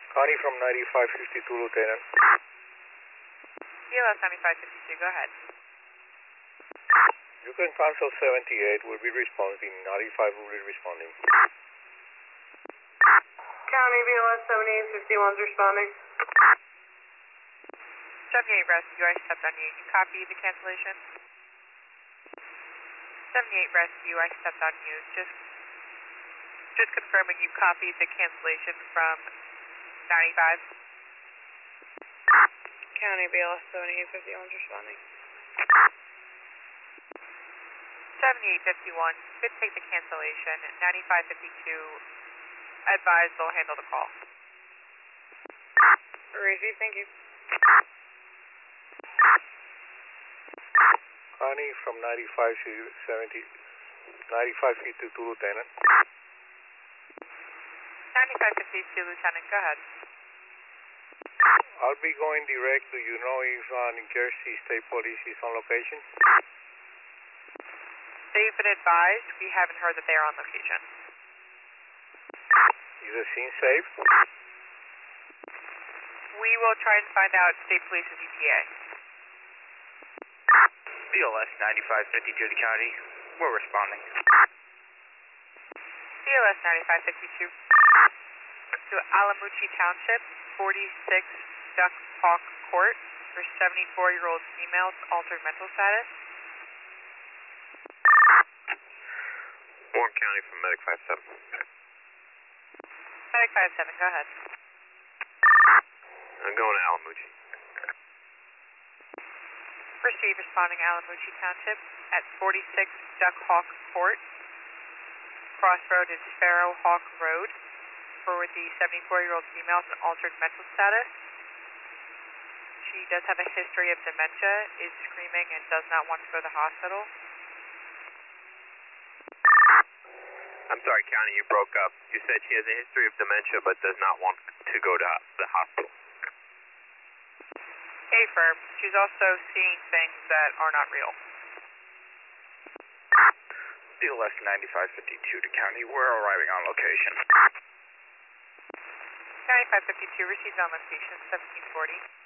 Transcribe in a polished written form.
Connie from 9552, Lieutenant. BLS 9552, go ahead. You can cancel 78, we'll be responding. 95 will be responding. County BLS 7851's responding. 78 Rescue, I stepped on you. You copy the cancellation? 78 Rescue, I stepped on you. Just confirming you copied the cancellation from 95. County BLS 7851's responding. 7851, could take the cancellation. 9552, advise they'll handle the call. Receive, thank you. Connie from 9552, Lieutenant. 9552, Lieutenant, go ahead. I'll be going direct. Do you know if New Jersey State Police is on location? They've been advised. We haven't heard that they're on location. Is the scene safe? We will try and find out State Police's ETA. BLS 9552 to County. We're responding. BLS 9552 to Alamuchi Township, 46 Duck Hawk Court for 74-year-old female with altered mental status. Warren County from Medic 57. Medic 57, go ahead. I'm going to Alamuchi. Receive responding Alamuchi Township at 46 Duck Hawk Court. Crossroad is Sparrow Hawk Road for the 74-year-old female with altered mental status. She does have a history of dementia, is screaming, and does not want to go to the hospital. I'm sorry, County, you broke up. You said she has a history of dementia but does not want to go to the hospital. Affirm. She's also seeing things that are not real. BLS 9552 to County. We're arriving on location. 9552 received on location, 1740.